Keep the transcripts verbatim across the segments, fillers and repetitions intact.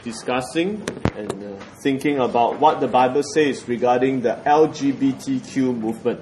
discussing and uh, thinking about what the Bible says regarding the L G B T Q movement.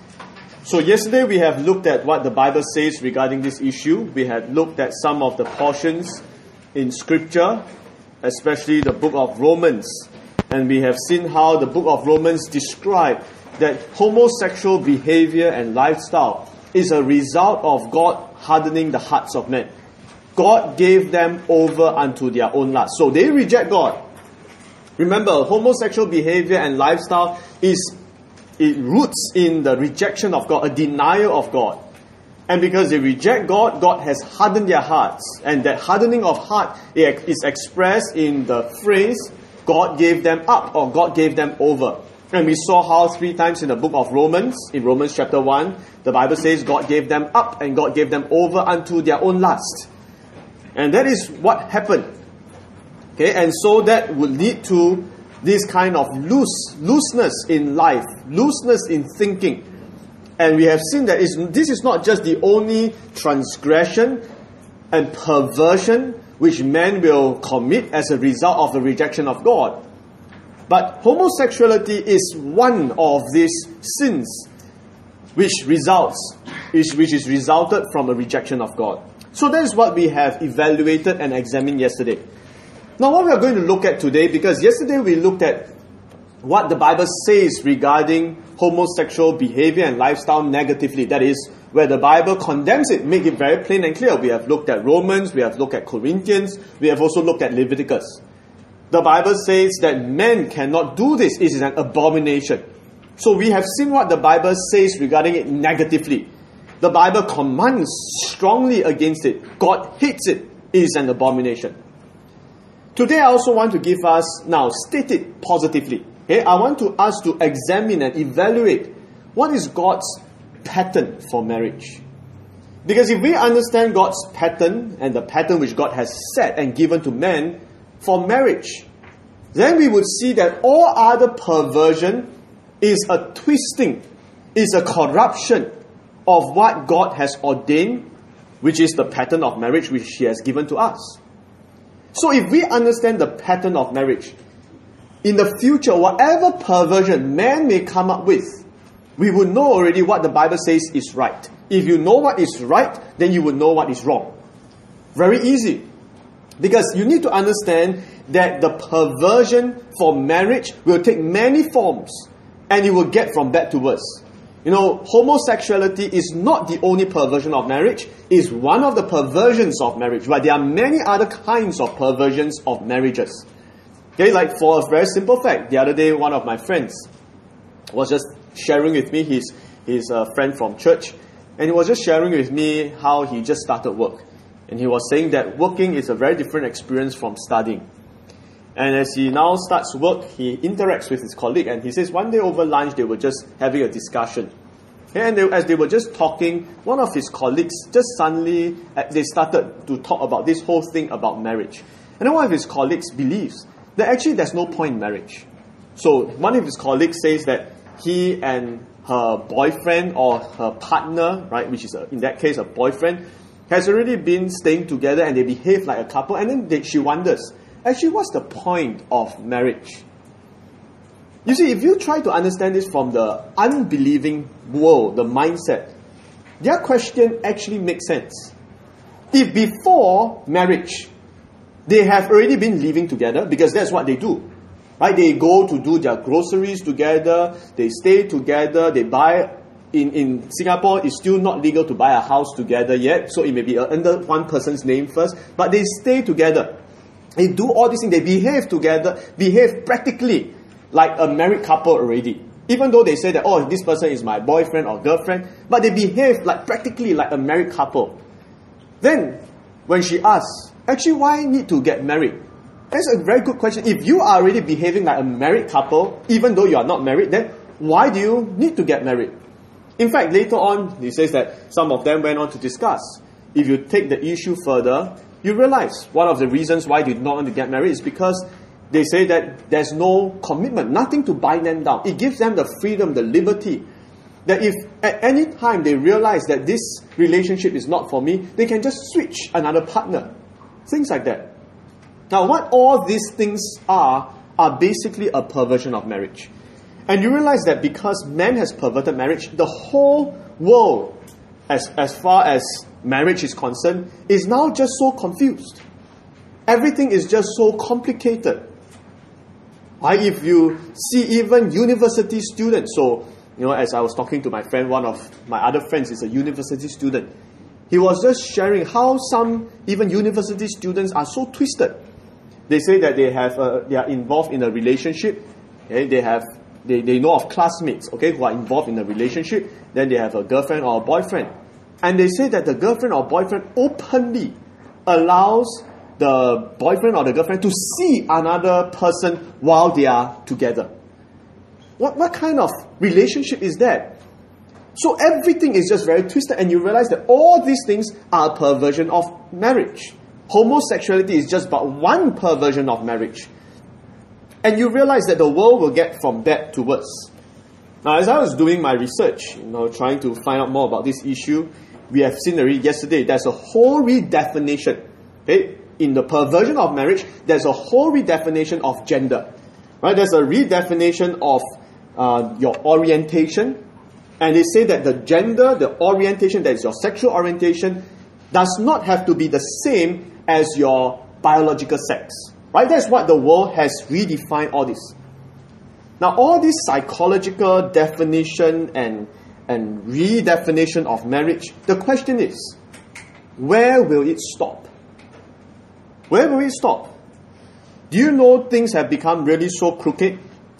So yesterday we have looked at what the Bible says regarding this issue. We had looked at some of the portions in Scripture, especially the book of Romans. And we have seen how the book of Romans describes that homosexual behavior and lifestyle is a result of God hardening the hearts of men. God gave them over unto their own lust. So they reject God. Remember, homosexual behavior and lifestyle is it roots in the rejection of God, a denial of God. And because they reject God, God has hardened their hearts. And that hardening of heart is expressed in the phrase, God gave them up, or God gave them over. And we saw how three times in the book of Romans, in Romans chapter one, the Bible says God gave them up and God gave them over unto their own lust. And that is what happened. Okay, and so that would lead to this kind of loose, looseness in life, looseness in thinking. And we have seen that is, this is not just the only transgression and perversion which men will commit as a result of the rejection of God. But homosexuality is one of these sins which results, which, which is resulted from a rejection of God. So that is what we have evaluated and examined yesterday. Now what we are going to look at today, because yesterday we looked at what the Bible says regarding homosexual behavior and lifestyle negatively. That is, where the Bible condemns it, make it very plain and clear. We have looked at Romans, we have looked at Corinthians, we have also looked at Leviticus. The Bible says that men cannot do this. It is an abomination. So we have seen what the Bible says regarding it negatively. The Bible commands strongly against it. God hates it. It is an abomination. Today I also want to give us, now state it positively. Okay? I want to us to examine and evaluate what is God's pattern for marriage. Because if we understand God's pattern and the pattern which God has set and given to men for marriage, then we would see that all other perversion is a twisting, is a corruption of what God has ordained, which is the pattern of marriage which He has given to us. So if we understand the pattern of marriage, in the future, whatever perversion man may come up with, we will know already what the Bible says is right. If you know what is right, then you will know what is wrong. Very easy. Because you need to understand that the perversion for marriage will take many forms, and you will get from bad to worse. You know, homosexuality is not the only perversion of marriage. It is one of the perversions of marriage. But there are many other kinds of perversions of marriages. Okay, like for a very simple fact, the other day one of my friends was just sharing with me, he's, he's a friend from church, and he was just sharing with me how he just started work. And he was saying that working is a very different experience from studying. And as he now starts work, he interacts with his colleague, and he says one day over lunch they were just having a discussion. And they, as they were just talking, one of his colleagues just suddenly, they started to talk about this whole thing about marriage. And then one of his colleagues believes that actually there's no point in marriage. So one of his colleagues says that he and her boyfriend or her partner, right, which is a, in that case a boyfriend, has already been staying together and they behave like a couple. And then they, she wonders, actually, what's the point of marriage? You see, if you try to understand this from the unbelieving world, the mindset, their question actually makes sense. If before marriage, they have already been living together, because that's what they do, right? They go to do their groceries together, they stay together, they buy. In, in Singapore, it's still not legal to buy a house together yet, so it may be under one person's name first, but they stay together. They do all these things. They behave together, behave practically like a married couple already. Even though they say that, oh, this person is my boyfriend or girlfriend, but they behave like practically like a married couple. Then, when she asks, actually, why need to get married? That's a very good question. If you are already behaving like a married couple, even though you are not married, then why do you need to get married? In fact, later on, he says that some of them went on to discuss. If you take the issue further, you realize one of the reasons why they did not want to get married is because they say that there's no commitment, nothing to bind them down. It gives them the freedom, the liberty, that if at any time they realize that this relationship is not for me, they can just switch another partner. Things like that. Now, what all these things are, are basically a perversion of marriage. And you realize that because man has perverted marriage, the whole world, as, as far as marriage is concerned, is now just so confused. Everything is just so complicated. Right? If you see even university students, so, you know, as I was talking to my friend, one of my other friends is a university student. He was just sharing how some even university students are so twisted. They say that they have a, they are involved in a relationship. Okay? They have they, they know of classmates, okay, who are involved in a relationship. Then they have a girlfriend or a boyfriend, and they say that the girlfriend or boyfriend openly allows the boyfriend or the girlfriend to see another person while they are together. What what kind of relationship is that? So everything is just very twisted, and you realize that all these things are a perversion of marriage. Homosexuality is just but one perversion of marriage. And you realize that the world will get from bad to worse. Now, as I was doing my research, you know, trying to find out more about this issue, we have seen already yesterday, there's a whole redefinition. Okay? In the perversion of marriage, there's a whole redefinition of gender. Right? There's a redefinition of uh, your orientation. And they say that the gender, the orientation, that is your sexual orientation, does not have to be the same as your biological sex. Right? That's what the world has redefined all this. Now, all this psychological definition and, and redefinition of marriage, the question is, where will it stop? Where will it stop? Do you know things have become really so crooked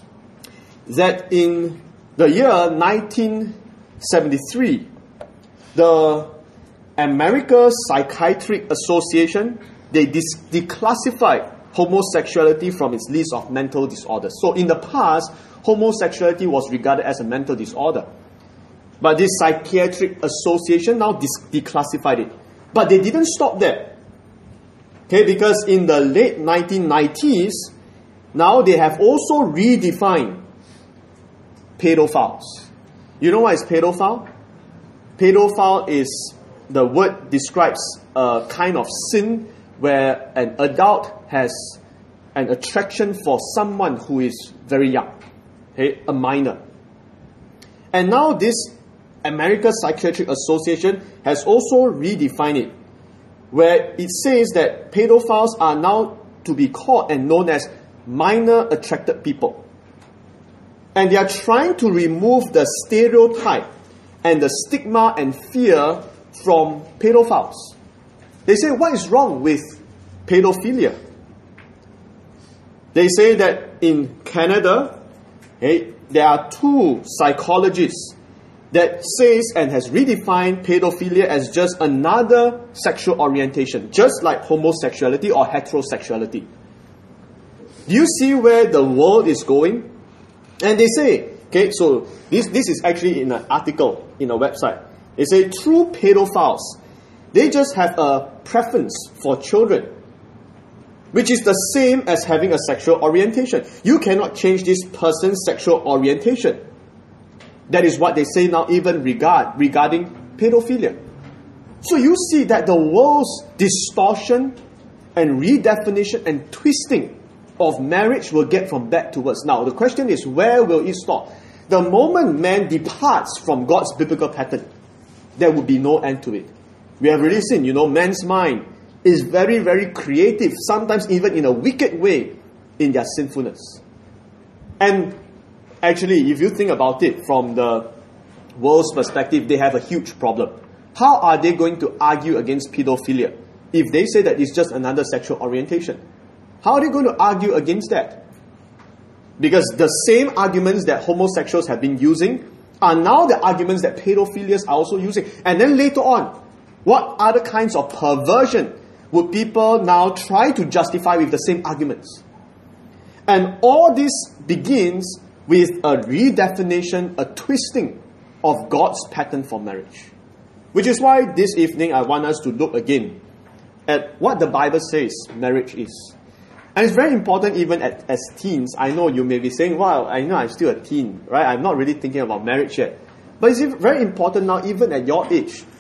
that in the year nineteen seventy-three, the American Psychiatric Association, they dis- declassified homosexuality from its list of mental disorders. So in the past, homosexuality was regarded as a mental disorder. But this Psychiatric Association now dis- declassified it. But they didn't stop there. Okay, because in the late nineteen nineties, now they have also redefined pedophiles. You know what is pedophile? Pedophile is, the word describes a kind of sin where an adult has an attraction for someone who is very young, okay, a minor. And now this American Psychiatric Association has also redefined it, where it says that pedophiles are now to be called and known as minor attracted people. And they are trying to remove the stereotype and the stigma and fear from pedophiles. They say, what is wrong with pedophilia? They say that in Canada, okay, there are two psychologists that says and has redefined pedophilia as just another sexual orientation, just like homosexuality or heterosexuality. Do you see where the world is going? And they say, okay, so this, this is actually in an article in a website. They say true pedophiles, they just have a preference for children, which is the same as having a sexual orientation. You cannot change this person's sexual orientation. That is what they say now, even regard regarding pedophilia. So you see that the world's distortion and redefinition and twisting of marriage will get from bad to worse. Now, the question is, where will it stop? The moment man departs from God's biblical pattern, there will be no end to it. We have already seen, you know, man's mind is very, very creative, sometimes even in a wicked way, in their sinfulness. And actually, if you think about it from the world's perspective, they have a huge problem. How are they going to argue against pedophilia if they say that it's just another sexual orientation? How are they going to argue against that? Because the same arguments that homosexuals have been using are now the arguments that pedophilias are also using. And then later on, what other kinds of perversion would people now try to justify with the same arguments? And all this begins with a redefinition, a twisting of God's pattern for marriage. Which is why this evening I want us to look again at what the Bible says marriage is. And it's very important even at, as teens. I know you may be saying, wow, I know I'm still a teen, right? I'm not really thinking about marriage yet. But it's very important now, even at your age,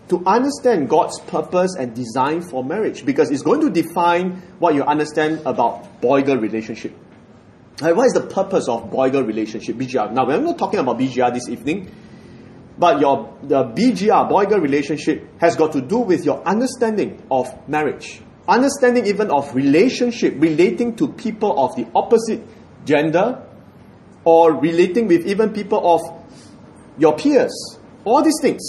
to understand God's purpose and design for marriage, because it's going to define what you understand about boy-girl relationship. Right, what is the purpose of boy-girl relationship, B G R? Now, we're not talking about B G R this evening, but your the B G R, boy-girl relationship, has got to do with your understanding of marriage. Understanding even of relationship, relating to people of the opposite gender, or relating with even people of your peers. All these things.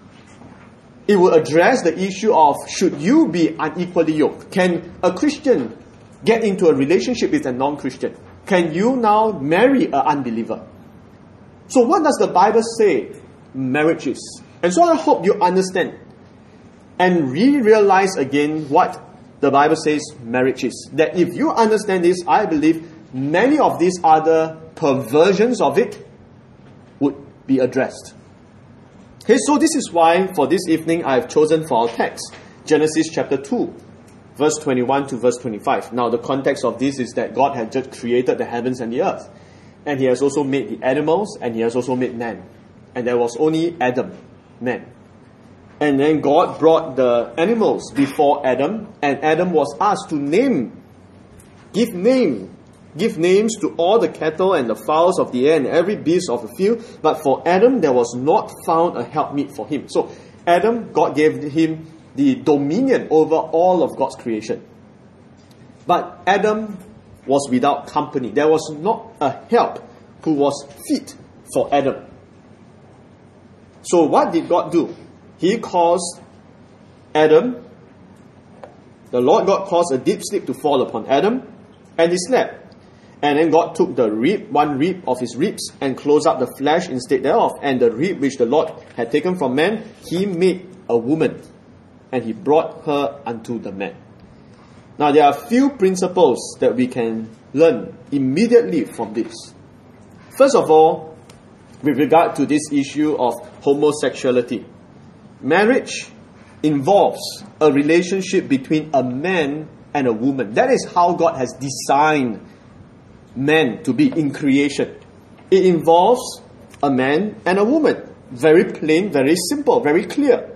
It will address the issue of, should you be unequally yoked? Can a Christian get into a relationship with a non-Christian? Can you now marry an unbeliever? So what does the Bible say marriage is? And so I hope you understand and re-realize again what the Bible says marriage is. That if you understand this, I believe many of these other perversions of it would be addressed. Okay, so this is why for this evening I have chosen for our text Genesis chapter two, verse twenty-one to verse twenty-five. Now the context of this is that God had just created the heavens and the earth. And He has also made the animals, and He has also made man. And there was only Adam, man. And then God brought the animals before Adam, and Adam was asked to name, give name, give names to all the cattle and the fowls of the air and every beast of the field. But for Adam, there was not found a helpmeet for him. So Adam, God gave him the dominion over all of God's creation. But Adam was without company. There was not a help who was fit for Adam. So what did God do? He caused Adam, the Lord God caused a deep sleep to fall upon Adam, and he slept. And then God took the rib, one rib of his ribs, and closed up the flesh instead thereof. And the rib which the Lord had taken from man, He made a woman, and He brought her unto the man. Now there are a few principles that we can learn immediately from this. First of all, with regard to this issue of homosexuality, marriage involves a relationship between a man and a woman. That is how God has designed man to be in creation. It involves a man and a woman. Very plain, very simple, very clear.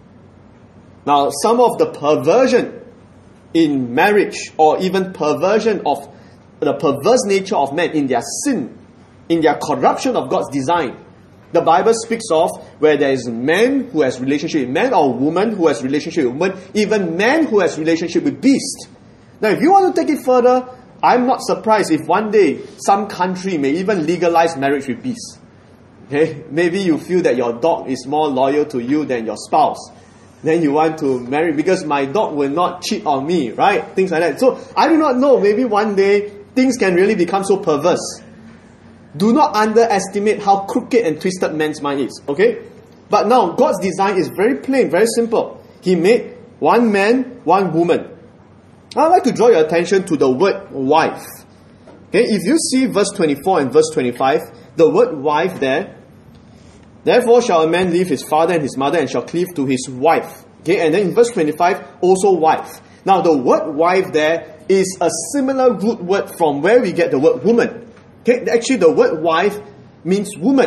Now, some of the perversion in marriage, or even perversion of the perverse nature of men in their sin, in their corruption of God's design, the Bible speaks of where there is man who has relationship with man, or woman who has relationship with woman, even man who has relationship with beast. Now, if you want to take it further, I'm not surprised if one day some country may even legalize marriage with beasts. Okay? Maybe you feel that your dog is more loyal to you than your spouse. Then you want to marry because my dog will not cheat on me, right? Things like that. So, I do not know. Maybe one day things can really become so perverse. Do not underestimate how crooked and twisted man's mind is. Okay? But now, God's design is very plain, very simple. He made one man, one woman. I'd like to draw your attention to the word wife. Okay, if you see verse twenty-four and verse twenty-five, the word wife there, therefore shall a man leave his father and his mother and shall cleave to his wife. Okay, and then in verse twenty-five, also wife. Now the word wife there is a similar root word from where we get the word woman. Okay, actually the word wife means woman.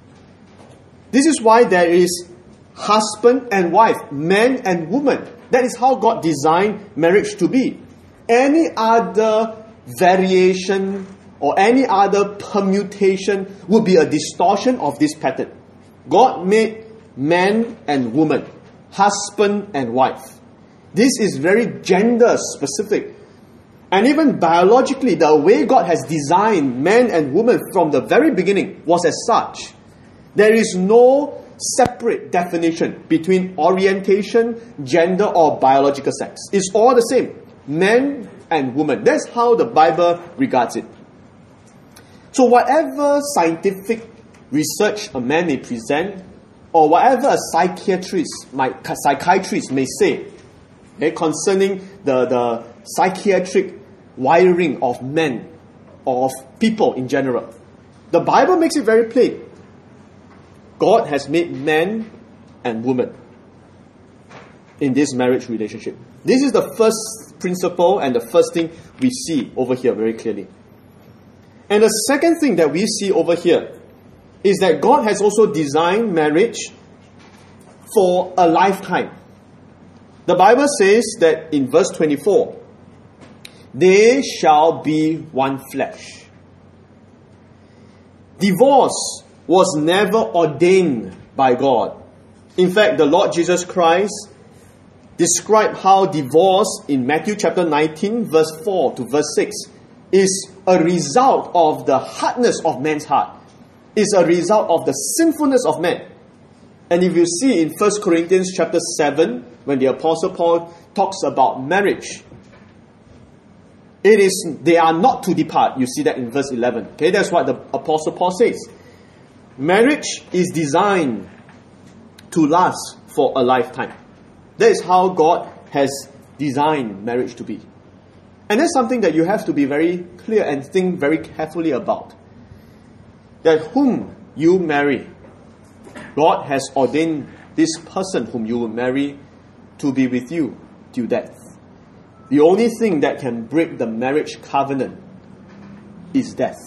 This is why there is husband and wife, man and woman. That is how God designed marriage to be. Any other variation or any other permutation would be a distortion of this pattern. God made man and woman, husband and wife. This is very gender specific. And even biologically, the way God has designed man and woman from the very beginning was as such. There is no separate definition between orientation, gender, or biological sex. It's all the same. Man and woman. That's how the Bible regards it. So whatever scientific research a man may present, or whatever a psychiatrist might, psychiatrist may say, okay, concerning the, the psychiatric wiring of men, or of people in general, the Bible makes it very plain. God has made man and woman in this marriage relationship. This is the first principle and the first thing we see over here very clearly. And the second thing that we see over here is that God has also designed marriage for a lifetime. The Bible says that in verse twenty-four, they shall be one flesh. Divorce was never ordained by God. In fact, the Lord Jesus Christ described how divorce in Matthew chapter nineteen, verse four to verse six, is a result of the hardness of man's heart. Is a result of the sinfulness of man. And if you see in First Corinthians chapter seven, when the Apostle Paul talks about marriage, it is, they are not to depart. You see that in verse eleven. Okay, that's what the Apostle Paul says. Marriage is designed to last for a lifetime. That is how God has designed marriage to be. And that's something that you have to be very clear and think very carefully about. That whom you marry, God has ordained this person whom you will marry to be with you till death. The only thing that can break the marriage covenant is death.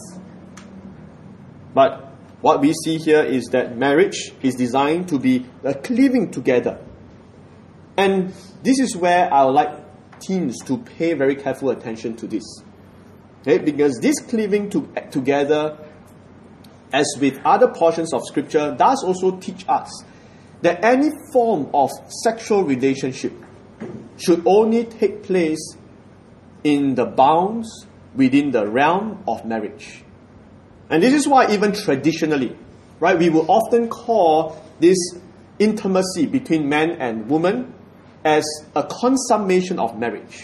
But what we see here is that marriage is designed to be a cleaving together. And this is where I would like teens to pay very careful attention to this. Okay? Because this cleaving to, together, as with other portions of Scripture, does also teach us that any form of sexual relationship should only take place in the bounds within the realm of marriage. And this is why even traditionally, right, we will often call this intimacy between man and woman as a consummation of marriage.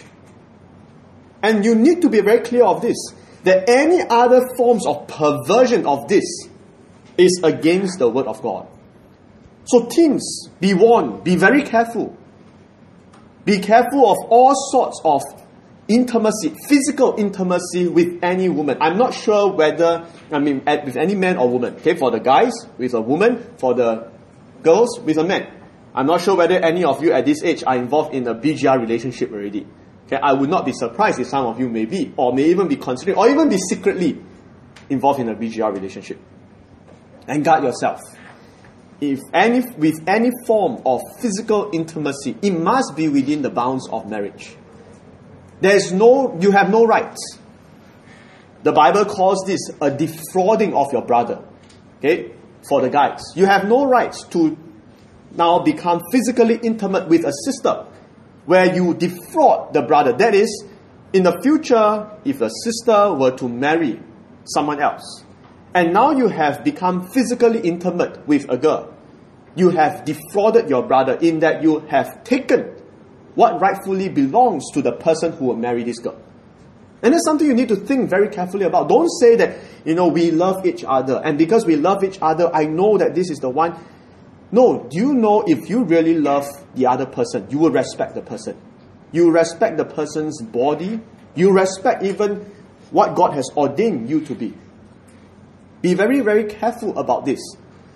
And you need to be very clear of this, that any other forms of perversion of this is against the word of God. So teens, be warned, be very careful. Be careful of all sorts of intimacy, physical intimacy with any woman. I'm not sure whether, I mean, with any man or woman. Okay, for the guys, with a woman. For the girls, with a man. I'm not sure whether any of you at this age are involved in a B G R relationship already. Okay, I would not be surprised if some of you may be, or may even be considering, or even be secretly involved in a B G R relationship. And guard yourself. If any, with any form of physical intimacy, it must be within the bounds of marriage. There's no, you have no rights. The Bible calls this a defrauding of your brother. Okay, for the guys, you have no rights to now become physically intimate with a sister, where you defraud the brother. That is, in the future, if a sister were to marry someone else, and now you have become physically intimate with a girl, you have defrauded your brother in that you have taken what rightfully belongs to the person who will marry this girl. And that's something you need to think very carefully about. Don't say that, you know, we love each other, and because we love each other, I know that this is the one. No, do you know if you really love the other person, you will respect the person. You respect the person's body. You respect even what God has ordained you to be. Be very, very careful about this.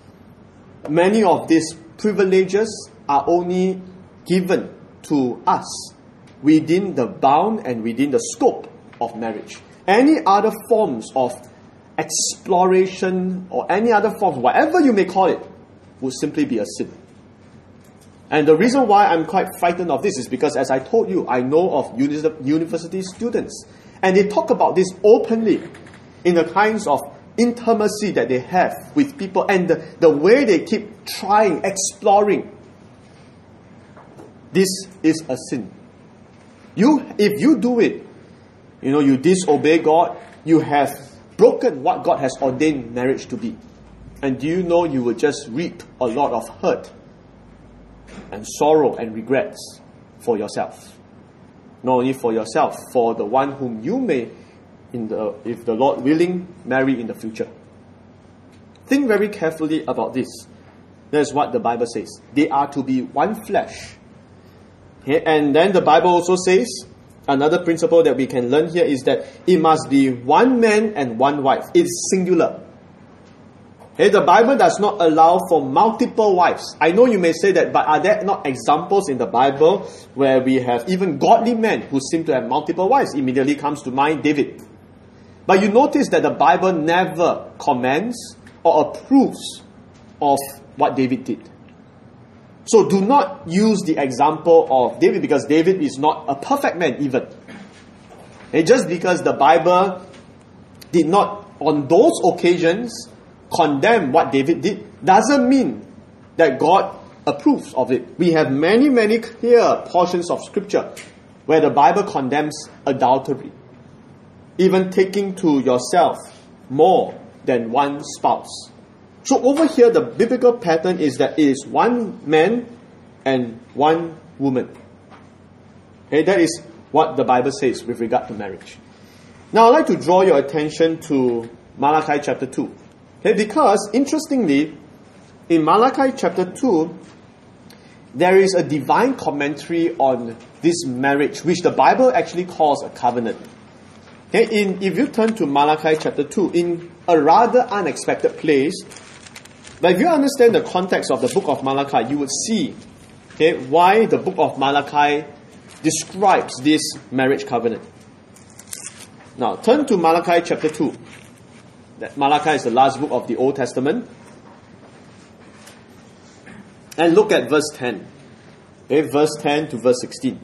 Many of these privileges are only given to us within the bound and within the scope of marriage. Any other forms of exploration or any other forms, whatever you may call it, would simply be a sin. And the reason why I'm quite frightened of this is because, as I told you, I know of uni- university students, and they talk about this openly in the kinds of intimacy that they have with people, and the, the way they keep trying, exploring. This is a sin. You, if you do it, you know, you disobey God, you have broken what God has ordained marriage to be. And do you know you will just reap a lot of hurt and sorrow and regrets for yourself? Not only for yourself, for the one whom you may, in the if the Lord willing, marry in the future. Think very carefully about this. That's what the Bible says. They are to be one flesh. Okay? And then the Bible also says, another principle that we can learn here is that it must be one man and one wife. It's singular. Okay, the Bible does not allow for multiple wives. I know you may say that, but are there not examples in the Bible where we have even godly men who seem to have multiple wives? Immediately comes to mind David. But you notice that the Bible never comments or approves of what David did. So do not use the example of David, because David is not a perfect man even. And just because the Bible did not, on those occasions, condemn what David did, doesn't mean that God approves of it. We have many, many clear portions of Scripture where the Bible condemns adultery, even taking to yourself more than one spouse. So over here, the biblical pattern is that it is one man and one woman. Okay, that is what the Bible says with regard to marriage. Now, I'd like to draw your attention to Malachi chapter two. Okay, because, interestingly, in Malachi chapter two, there is a divine commentary on this marriage, which the Bible actually calls a covenant. Okay, in, if you turn to Malachi chapter two, in a rather unexpected place, but if you understand the context of the book of Malachi, you would see okay, why the book of Malachi describes this marriage covenant. Now, turn to Malachi chapter two. Malachi is the last book of the Old Testament. And look at verse ten. Okay, verse ten to verse sixteen.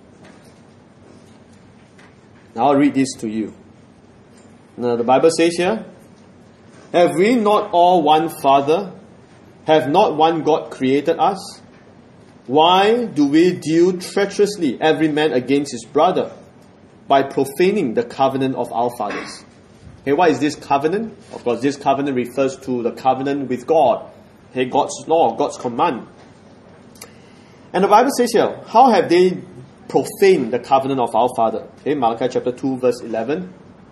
Now I'll read this to you. Now the Bible says here, have we not all one Father? Have not one God created us? Why do we deal treacherously every man against his brother by profaning the covenant of our fathers? Okay, what is this covenant? Of course, this covenant refers to the covenant with God. Okay, God's law, God's command. And the Bible says here, how have they profaned the covenant of our father? Okay, Malachi chapter two, verse eleven.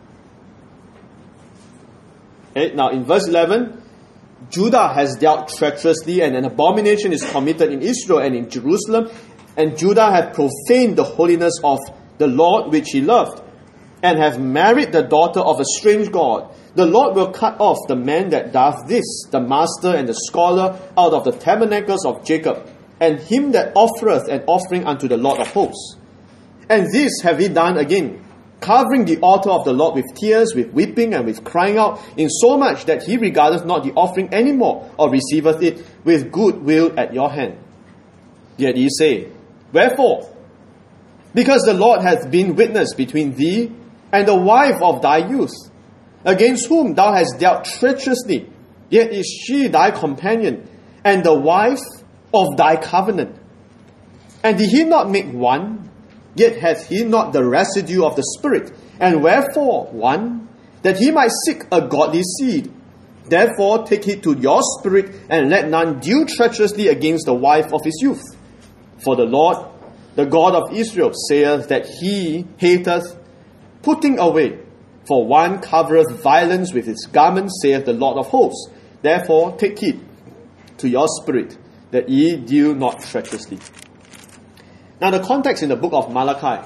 Okay, now in verse eleven, Judah has dealt treacherously, and an abomination is committed in Israel and in Jerusalem, and Judah hath profaned the holiness of the Lord which he loved, and have married the daughter of a strange god. The Lord will cut off the man that doth this, the master and the scholar, out of the tabernacles of Jacob, and him that offereth an offering unto the Lord of hosts. And this have he done again, covering the altar of the Lord with tears, with weeping, and with crying out, in so much that he regardeth not the offering any more, or receiveth it with good will at your hand. Yet ye say, wherefore? Because the Lord hath been witness between thee and the wife of thy youth, against whom thou hast dealt treacherously, yet is she thy companion, and the wife of thy covenant. And did he not make one? Yet hath he not the residue of the Spirit? And wherefore one? That he might seek a godly seed. Therefore take heed to your spirit, and let none deal treacherously against the wife of his youth. For the Lord, the God of Israel, saith that he hateth putting away. For one covereth violence with his garment, saith the Lord of hosts. Therefore take heed to your spirit, that ye deal not treacherously. Now the context in the book of Malachi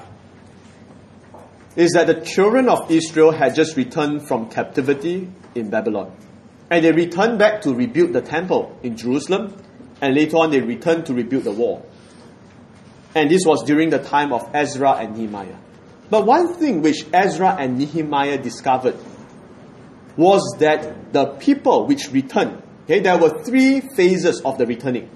is that the children of Israel had just returned from captivity in Babylon. And they returned back to rebuild the temple in Jerusalem. And later on they returned to rebuild the wall. And this was during the time of Ezra and Nehemiah. But one thing which Ezra and Nehemiah discovered was that the people which returned, okay, there were three phases of the returning.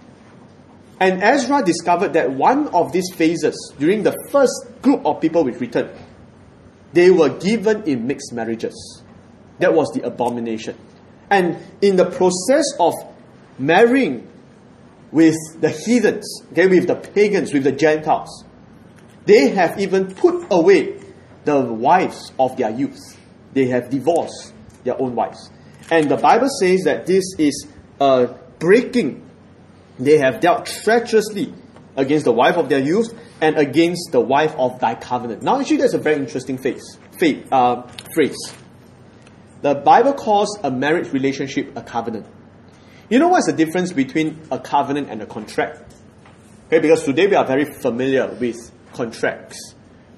And Ezra discovered that one of these phases, during the first group of people which returned, they were given in mixed marriages. That was the abomination. And in the process of marrying with the heathens, okay, with the pagans, with the Gentiles, they have even put away the wives of their youth. They have divorced their own wives. And the Bible says that this is a breaking. They have dealt treacherously against the wife of their youth and against the wife of thy covenant. Now, actually, that's a very interesting phrase. Uh, phrase. The Bible calls a marriage relationship a covenant. You know what's the difference between a covenant and a contract? Okay, because today we are very familiar with contracts.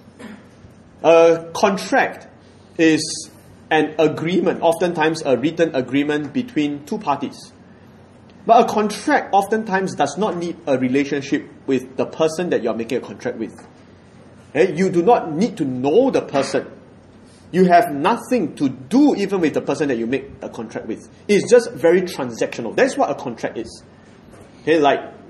A contract is an agreement, oftentimes a written agreement between two parties. But a contract oftentimes does not need a relationship with the person that you are making a contract with. Okay? You do not need to know the person. You have nothing to do even with the person that you make a contract with. It's just very transactional. That's what a contract is. Okay, like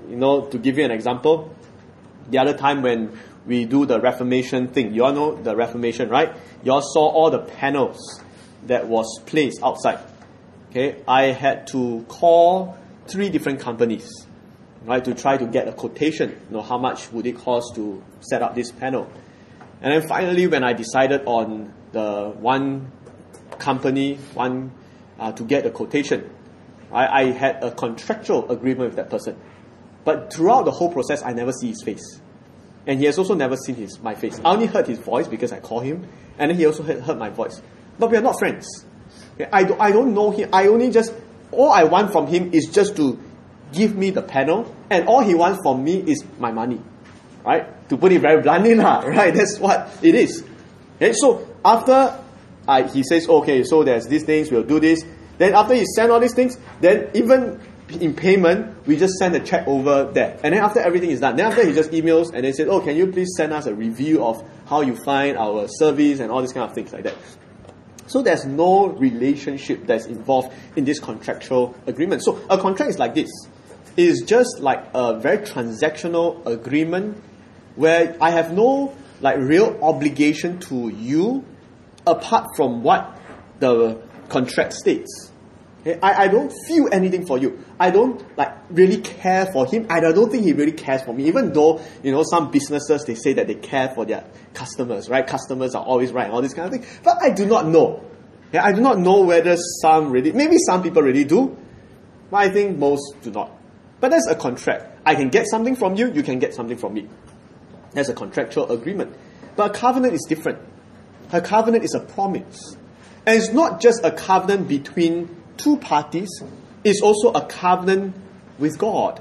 you know, to give you an example, the other time when we do the Reformation thing, you all know the Reformation, right? You all saw all the panels that was placed outside. Okay, I had to call three different companies, right, to try to get a quotation. You know, how much would it cost to set up this panel? And then finally, when I decided on the one company, one uh, to get a quotation, I, I had a contractual agreement with that person. But throughout the whole process, I never see his face. And he has also never seen his my face. I only heard his voice because I called him, and then he also heard, heard my voice. But we are not friends. Okay? I, do, I don't know him. I only just, all I want from him is just to give me the panel, and all he wants from me is my money. Right? To put it very bluntly, right? That's what it is. Okay? So after I, he says, okay, so there's these things, we'll do this. Then after he sent all these things, then even in payment, we just send a check over there. And then after everything is done, then after he just emails and then says, oh, can you please send us a review of how you find our service and all these kind of things like that. So there's no relationship that's involved in this contractual agreement. So a contract is like this. It is just like a very transactional agreement where I have no like real obligation to you apart from what the contract states. Okay? I, I don't feel anything for you. I don't like really care for him. I don't think he really cares for me. Even though, you know, some businesses, they say that they care for their customers, right? Customers are always right and all this kind of thing. But I do not know. Okay? I do not know whether some really, maybe some people really do, but I think most do not. But that's a contract. I can get something from you, you can get something from me. That's a contractual agreement. But a covenant is different. A covenant is a promise. And it's not just a covenant between two parties, it's also a covenant with God.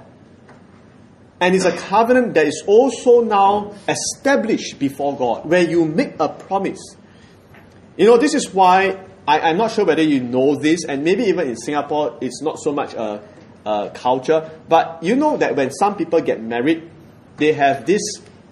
And it's a covenant that is also now established before God, where you make a promise. You know, this is why, I, I'm not sure whether you know this, and maybe even in Singapore, it's not so much a, a culture, but you know that when some people get married, they have this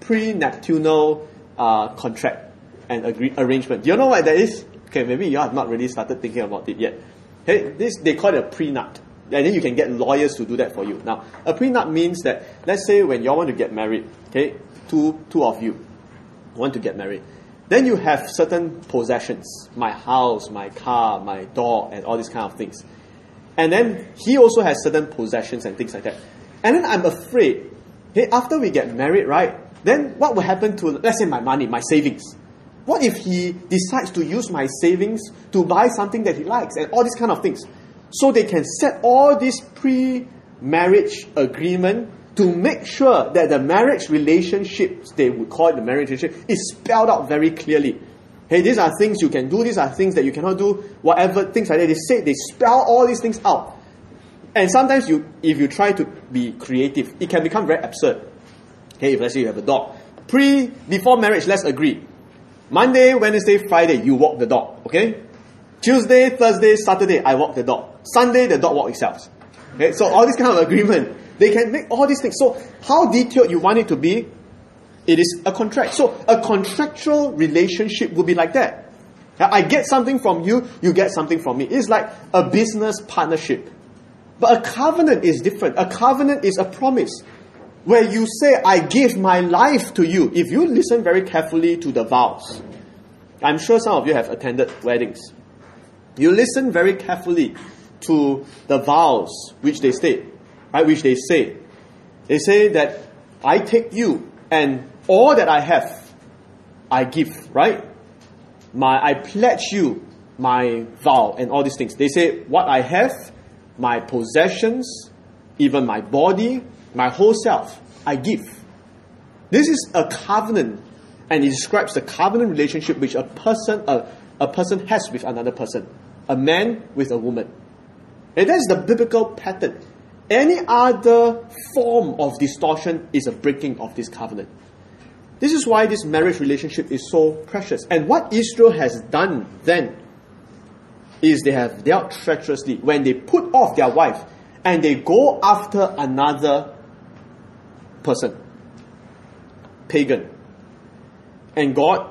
prenuptial uh, contract and agree, arrangement. Do you know what that is? Okay, maybe you have not really started thinking about it yet. Okay, this they call it a prenup. And then you can get lawyers to do that for you. Now, a prenup means that, let's say when you all want to get married, okay, two, two of you want to get married. Then you have certain possessions, my house, my car, my dog, and all these kind of things. And then he also has certain possessions and things like that. And then I'm afraid, okay, after we get married, right, then what will happen to, let's say, my money, my savings? What if he decides to use my savings to buy something that he likes and all these kind of things? So they can set all this pre-marriage agreement to make sure that the marriage relationship, they would call it the marriage relationship, is spelled out very clearly. Hey, these are things you can do, these are things that you cannot do, whatever, things like that. They say, they spell all these things out. And sometimes you, if you try to be creative, it can become very absurd. Okay, if let's say you have a dog. Pre, before marriage, let's agree. Monday, Wednesday, Friday, you walk the dog, okay? Tuesday, Thursday, Saturday, I walk the dog. Sunday, the dog walks itself. Okay, so all this kind of agreement, they can make all these things. So how detailed you want it to be, it is a contract. So a contractual relationship will be like that. I get something from you, you get something from me. It's like a business partnership. But a covenant is different. A covenant is a promise, where you say, I give my life to you. If you listen very carefully to the vows, I'm sure some of you have attended weddings. You listen very carefully to the vows which they state, right? Which they say. They say that I take you and all that I have, I give, right? My, I pledge you my vow and all these things. They say what I have, my possessions, even my body, my whole self, I give. This is a covenant, and it describes the covenant relationship which a person a, a person has with another person, a man with a woman. And that's the biblical pattern. Any other form of distortion is a breaking of this covenant. This is why this marriage relationship is so precious. And what Israel has done then is they have dealt treacherously when they put off their wife and they go after another person, pagan. And God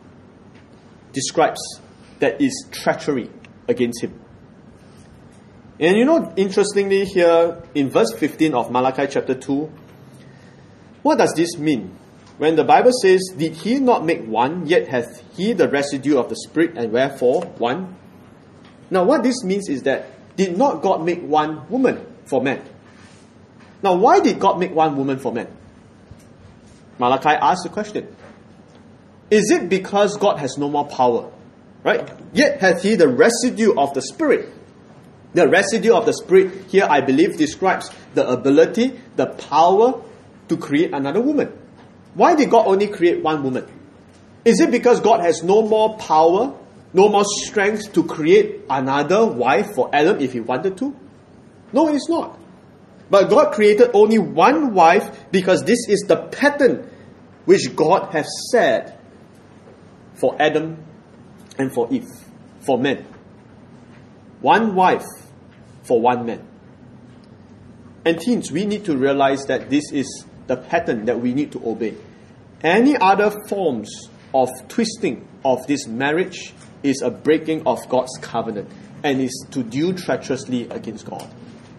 describes that is treachery against him. And you know, interestingly here, in verse fifteen of Malachi chapter two, what does this mean? When the Bible says, did he not make one, yet hath he the residue of the Spirit, and wherefore one? Now what this means is that, did not God make one woman for man? Now why did God make one woman for man? Malachi asks the question. Is it because God has no more power? Right? Yet hath he the residue of the Spirit. The residue of the Spirit here, I believe, describes the ability, the power to create another woman. Why did God only create one woman? Is it because God has no more power, no more strength to create another wife for Adam if he wanted to? No, it's not. But God created only one wife because this is the pattern which God has set for Adam and for Eve, for men. One wife for one man. And teens, we need to realize that this is the pattern that we need to obey. Any other forms of twisting of this marriage is a breaking of God's covenant and is to deal treacherously against God.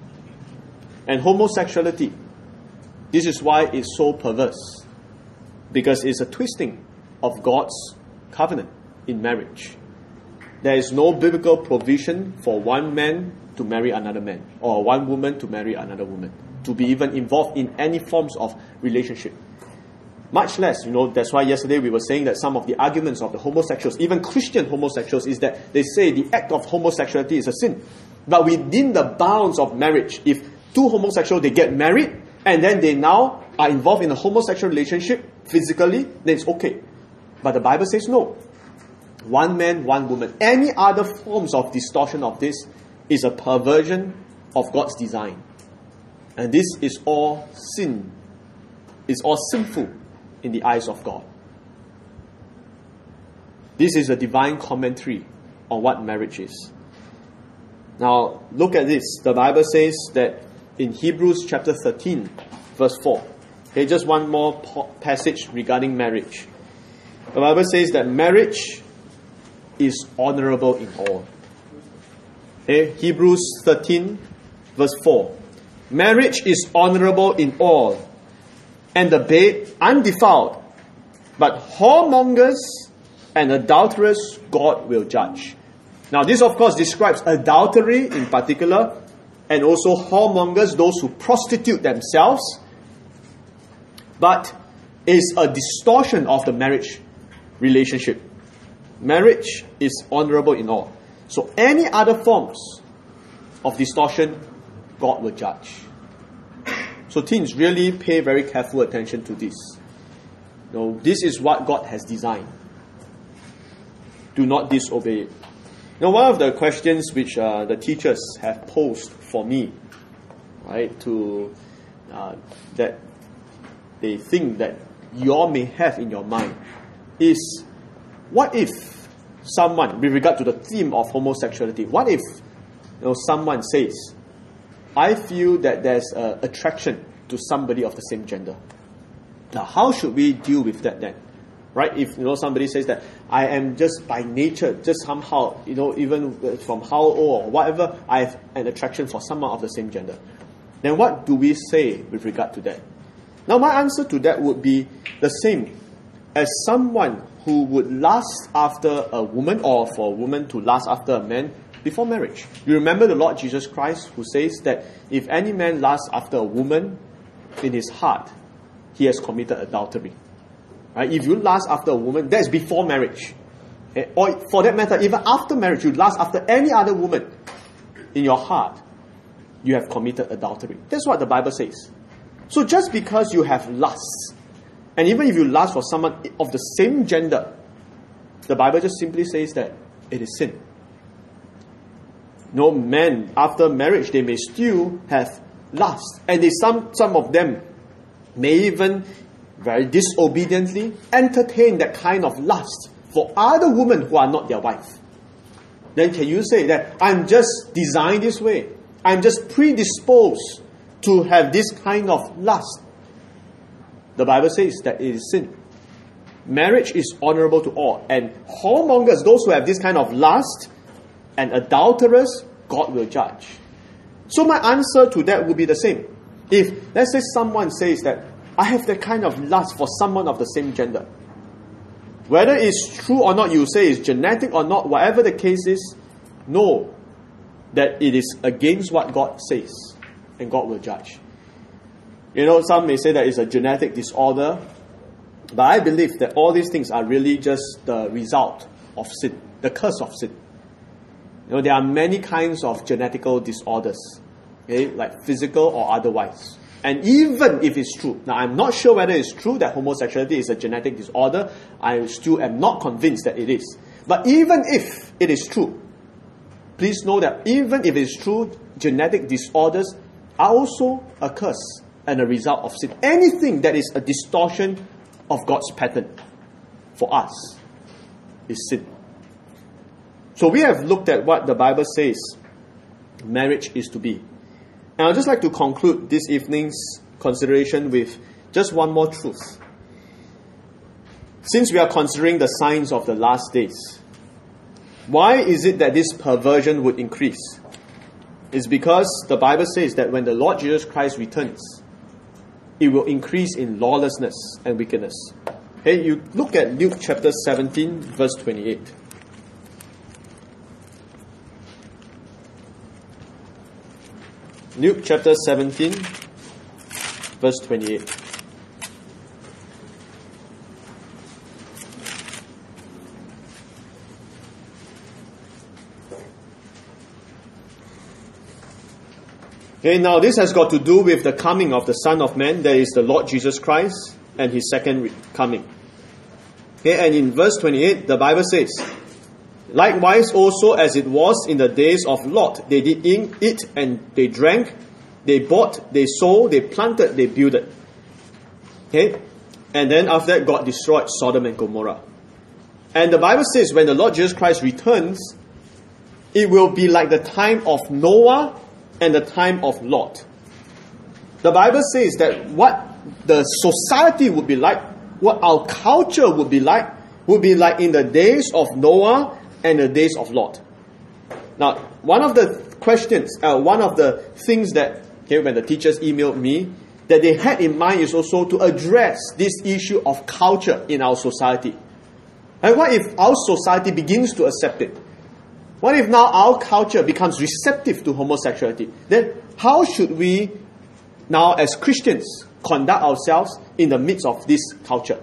And homosexuality, this is why it's so perverse, because it's a twisting of God's covenant in marriage. There is no biblical provision for one man to marry another man, or one woman to marry another woman, to be even involved in any forms of relationship. Much less, you know, that's why yesterday we were saying that some of the arguments of the homosexuals, even Christian homosexuals, is that they say the act of homosexuality is a sin. But within the bounds of marriage, if two homosexuals, they get married, and then they now are involved in a homosexual relationship physically, then it's okay. But the Bible says no. One man, one woman. Any other forms of distortion of this is a perversion of God's design. And this is all sin. It's all sinful in the eyes of God. This is a divine commentary on what marriage is. Now, look at this. The Bible says that in Hebrews chapter thirteen, verse four. Okay, just one more passage regarding marriage. The Bible says that marriage is honorable in all. Okay, Hebrews thirteen, verse four. Marriage is honorable in all, and the babe undefiled, but whoremongers and adulterers God will judge. Now this of course describes adultery in particular, and also whoremongers, those who prostitute themselves, but is a distortion of the marriage relationship. Marriage is honorable in all. So any other forms of distortion, God will judge. So teens, really pay very careful attention to this. You know, this is what God has designed. Do not disobey it. Now, one of the questions which uh, the teachers have posed for me, right, to uh, that they think that you all may have in your mind is, what if someone, with regard to the theme of homosexuality, what if you know someone says, I feel that there's an attraction to somebody of the same gender. Now, how should we deal with that then? Right? If you know somebody says that I am just by nature, just somehow, you know, even from how old or whatever, I have an attraction for someone of the same gender. Then what do we say with regard to that? Now, my answer to that would be the same as someone who would lust after a woman, or for a woman to lust after a man before marriage. You remember the Lord Jesus Christ who says that if any man lusts after a woman in his heart, he has committed adultery. Right? If you lust after a woman, that's before marriage. Okay? Or for that matter, even after marriage, you lust after any other woman in your heart, you have committed adultery. That's what the Bible says. So just because you have lust, and even if you lust for someone of the same gender, the Bible just simply says that it is sin. No, men after marriage, they may still have lust. And they, some, some of them may even very disobediently entertain that kind of lust for other women who are not their wife. Then can you say that I'm just designed this way? I'm just predisposed to have this kind of lust? The Bible says that it is sin. Marriage is honorable to all. And whoremongers, those who have this kind of lust, and adulterers, God will judge. So my answer to that would be the same. If, let's say someone says that, I have that kind of lust for someone of the same gender. Whether it's true or not, you say it's genetic or not, whatever the case is, know that it is against what God says, and God will judge. You know, some may say that it's a genetic disorder, but I believe that all these things are really just the result of sin, the curse of sin. You know, there are many kinds of genetical disorders, okay, like physical or otherwise. And even if it's true, now I'm not sure whether it's true that homosexuality is a genetic disorder. I still am not convinced that it is. But even if it is true, please know that even if it is true, genetic disorders are also a curse and a result of sin. Anything that is a distortion of God's pattern for us is sin. So we have looked at what the Bible says marriage is to be. And I'd just like to conclude this evening's consideration with just one more truth. Since we are considering the signs of the last days, why is it that this perversion would increase? It's because the Bible says that when the Lord Jesus Christ returns, it will increase in lawlessness and wickedness. Hey, you look at Luke chapter seventeen, verse twenty-eight. Luke chapter seventeen, verse twenty-eight. Okay, now this has got to do with the coming of the Son of Man, that is the Lord Jesus Christ, and His second coming. Okay, and in verse twenty-eight, the Bible says, likewise also as it was in the days of Lot, they did eat and they drank, they bought, they sold, they planted, they builded. Okay? And then after that, God destroyed Sodom and Gomorrah. And the Bible says when the Lord Jesus Christ returns, it will be like the time of Noah and the time of Lot. The Bible says that what the society would be like, what our culture would be like, would be like in the days of Noah and the days of Lot. Now, one of the questions, uh, one of the things that, okay, when the teachers emailed me, that they had in mind is also to address this issue of culture in our society. And what if our society begins to accept it? What if now our culture becomes receptive to homosexuality? Then how should we now as Christians conduct ourselves in the midst of this culture?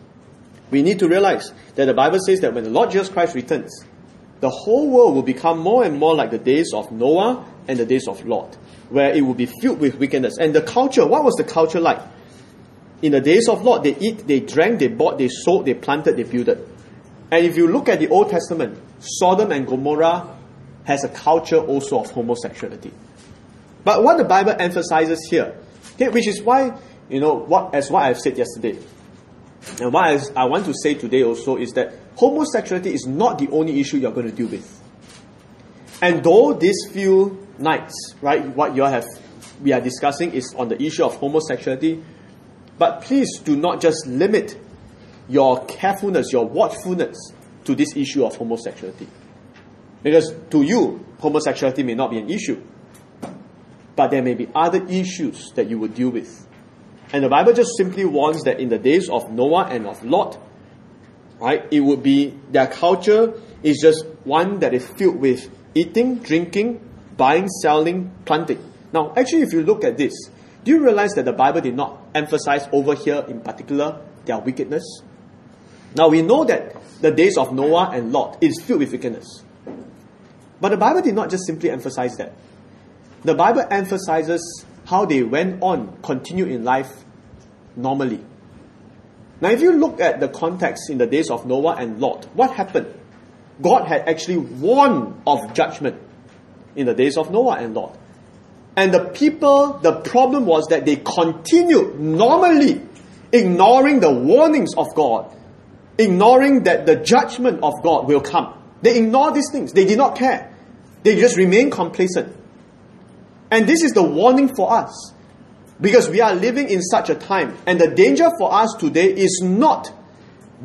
We need to realize that the Bible says that when the Lord Jesus Christ returns, the whole world will become more and more like the days of Noah and the days of Lot, where it will be filled with wickedness. And the culture, what was the culture like? In the days of Lot, they eat, they drank, they bought, they sold, they planted, they builded. And if you look at the Old Testament, Sodom and Gomorrah has a culture also of homosexuality. But what the Bible emphasizes here, okay, which is why, you know, what as what I've said yesterday, and what I, I want to say today also is that homosexuality is not the only issue you're going to deal with. And though these few nights, right, what you have, we are discussing is on the issue of homosexuality, but please do not just limit your carefulness, your watchfulness to this issue of homosexuality. Because to you, homosexuality may not be an issue, but there may be other issues that you would deal with. And the Bible just simply warns that in the days of Noah and of Lot, right, it would be, their culture is just one that is filled with eating, drinking, buying, selling, planting. Now, actually, if you look at this, do you realize that the Bible did not emphasize over here in particular their wickedness? Now, we know that the days of Noah and Lot is filled with wickedness. But the Bible did not just simply emphasize that. The Bible emphasizes how they went on, continued in life normally. Now, if you look at the context in the days of Noah and Lot, what happened? God had actually warned of judgment in the days of Noah and Lot. And the people, the problem was that they continued normally ignoring the warnings of God, ignoring that the judgment of God will come. They ignored these things. They did not care. They just remained complacent. And this is the warning for us, because we are living in such a time. And the danger for us today is not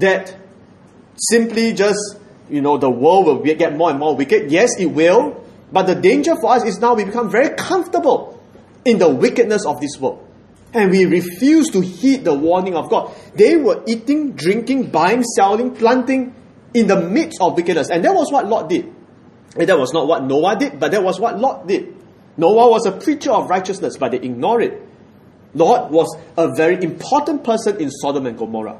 that simply just, you know, the world will get more and more wicked. Yes, it will. But the danger for us is now we become very comfortable in the wickedness of this world. And we refuse to heed the warning of God. They were eating, drinking, buying, selling, planting in the midst of wickedness. And that was what Lot did. And that was not what Noah did, but that was what Lot did. Noah was a preacher of righteousness, but they ignored it. Lot was a very important person in Sodom and Gomorrah.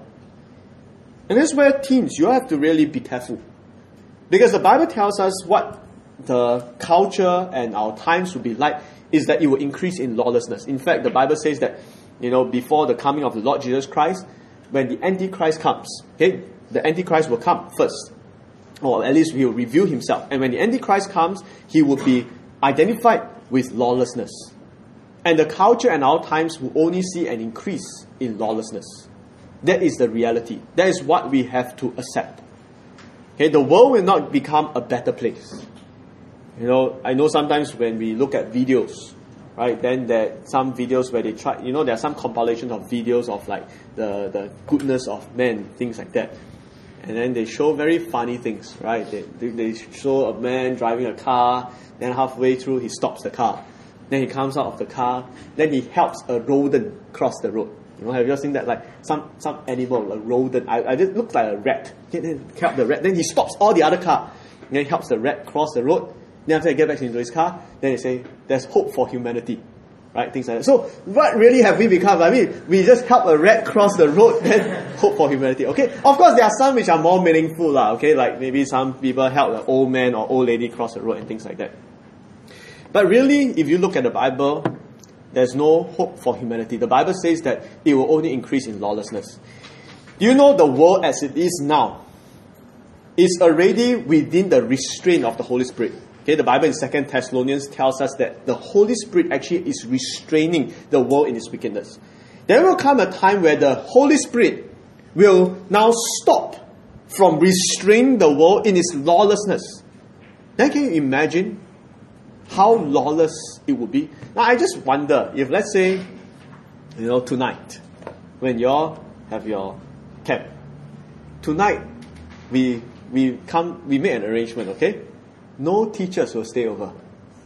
And that's where teens, you have to really be careful. Because the Bible tells us what the culture and our times will be like is that it will increase in lawlessness. In fact, the Bible says that, you know, before the coming of the Lord Jesus Christ, when the Antichrist comes, okay, the Antichrist will come first. Or at least he will reveal himself. And when the Antichrist comes, he will be identified with lawlessness. And the culture and our times will only see an increase in lawlessness. That is the reality. That is what we have to accept. Okay, the world will not become a better place. You know, I know sometimes when we look at videos, right, then there are some videos where they try, you know, there are some compilations of videos of like the, the goodness of men, things like that. And then they show very funny things, right? They, they, they show a man driving a car, then halfway through he stops the car. Then he comes out of the car, then he helps a rodent cross the road. You know, have you ever seen that? Like some, some animal, a rodent, I, I just looks like a rat. Then help the rat, then he stops all the other car. Then he helps the rat cross the road. Then after he gets back into his car, then they say, there's hope for humanity. Right? Things like that. So, what really have we become? I mean, we just help a rat cross the road, then hope for humanity. Okay? Of course, there are some which are more meaningful, lah. Okay? Like maybe some people help an old man or old lady cross the road and things like that. But really, if you look at the Bible, there's no hope for humanity. The Bible says that it will only increase in lawlessness. Do you know the world as it is now is already within the restraint of the Holy Spirit? Okay, the Bible in Second Thessalonians tells us that the Holy Spirit actually is restraining the world in its wickedness. There will come a time where the Holy Spirit will now stop from restraining the world in its lawlessness. Then can you imagine how lawless it would be? Now I just wonder if, let's say, you know, tonight, when you all have your camp, tonight we we come we make an arrangement, okay? No teachers will stay over.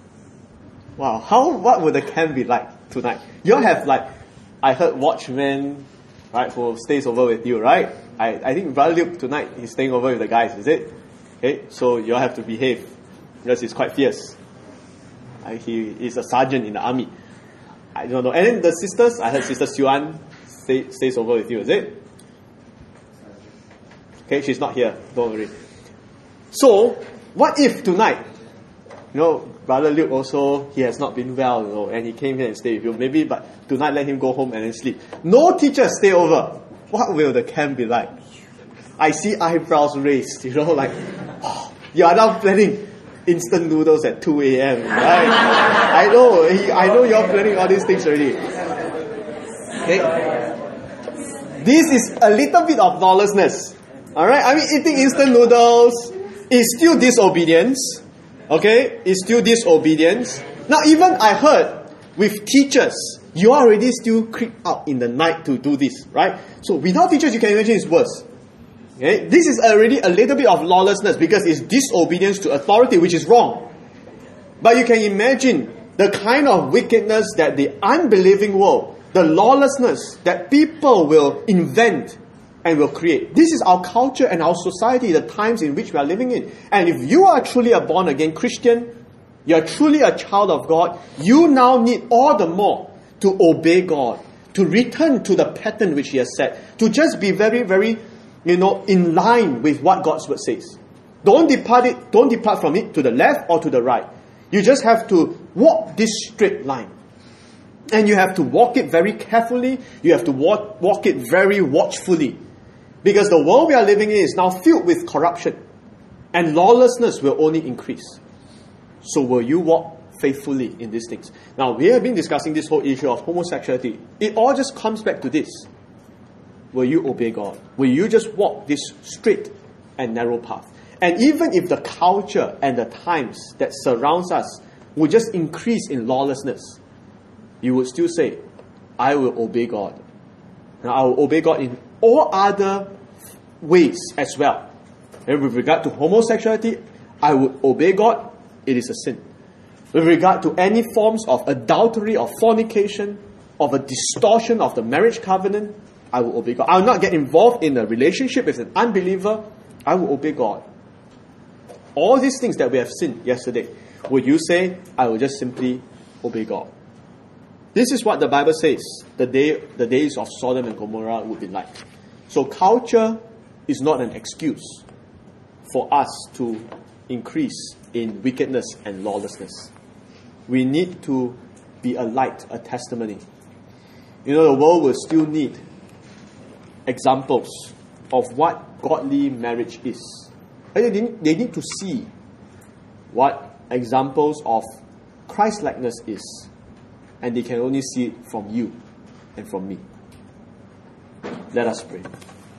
Wow, how what would the camp be like tonight? You all have like, I heard watchmen, right, who stays over with you, right? I, I think Brother Luke tonight he's staying over with the guys, is it? Okay, so you all have to behave because he's quite fierce. Uh, he is a sergeant in the army. I don't know. And then the sisters, I heard Sister Xuan stay, stays over with you, is it? Okay, she's not here. Don't worry. So, what if tonight, you know, Brother Luke also, he has not been well, you know, and he came here and stayed with you. Maybe, but tonight let him go home and then sleep. No teachers stay over. What will the camp be like? I see eyebrows raised, you know, like, oh, you are now planning instant noodles at two a.m. Right? I know, I know you're planning all these things already. Okay? This is a little bit of lawlessness. Alright? I mean, eating instant noodles is still disobedience. Okay? It's still disobedience. Now, even I heard with teachers, you already still creep out in the night to do this, right? So, without teachers, you can imagine it's worse. Okay? This is already a little bit of lawlessness because it's disobedience to authority, which is wrong. But you can imagine the kind of wickedness that the unbelieving world, the lawlessness that people will invent and will create. This is our culture and our society, the times in which we are living in. And if you are truly a born-again Christian, you are truly a child of God, you now need all the more to obey God, to return to the pattern which He has set, to just be very, very, you know, in line with what God's word says. Don't depart it, don't depart from it to the left or to the right. You just have to walk this straight line. And you have to walk it very carefully. You have to walk, walk it very watchfully. Because the world we are living in is now filled with corruption. And lawlessness will only increase. So will you walk faithfully in these things? Now, we have been discussing this whole issue of homosexuality. It all just comes back to this. Will you obey God? Will you just walk this straight and narrow path? And even if the culture and the times that surrounds us will just increase in lawlessness, you would still say, I will obey God. Now, I will obey God in all other ways as well. And with regard to homosexuality, I would obey God. It is a sin. with regard to any forms of adultery or fornication, of a distortion of the marriage covenant, I will obey God. I will not get involved in a relationship with an unbeliever. I will obey God. All these things that we have seen yesterday, would you say, I will just simply obey God? This is what the Bible says the day, the days of Sodom and Gomorrah would be like. So culture is not an excuse for us to increase in wickedness and lawlessness. We need to be a light, a testimony. You know, the world will still need examples of what godly marriage is. They need, they need to see what examples of Christ-likeness is. And they can only see it from you and from me. Let us pray.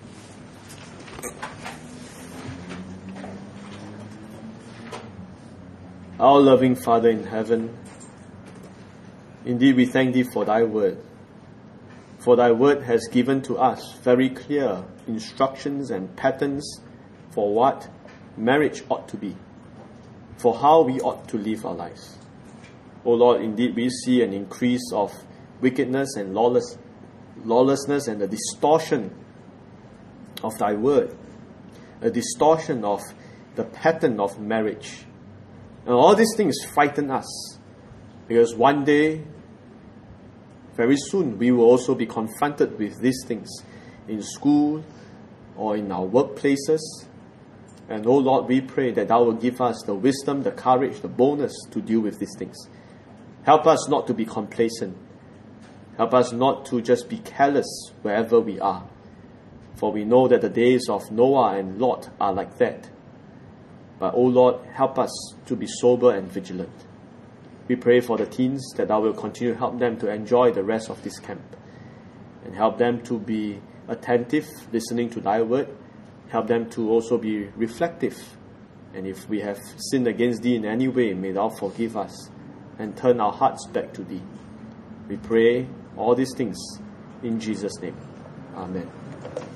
Our loving Father in heaven, indeed we thank Thee for Thy word. For Thy word has given to us very clear instructions and patterns for what marriage ought to be, for how we ought to live our lives. O Lord, indeed we see an increase of wickedness and lawless, lawlessness and a distortion of Thy word, a distortion of the pattern of marriage. And all these things frighten us, because one day, very soon, we will also be confronted with these things in school or in our workplaces. And oh Lord, we pray that Thou will give us the wisdom, the courage, the boldness to deal with these things. Help us not to be complacent. Help us not to just be careless wherever we are. For we know that the days of Noah and Lot are like that. But, O Lord, help us to be sober and vigilant. We pray for the teens that Thou will continue to help them to enjoy the rest of this camp. And help them to be attentive, listening to Thy word. Help them to also be reflective. And if we have sinned against Thee in any way, may Thou forgive us and turn our hearts back to Thee. We pray all these things in Jesus' name. Amen.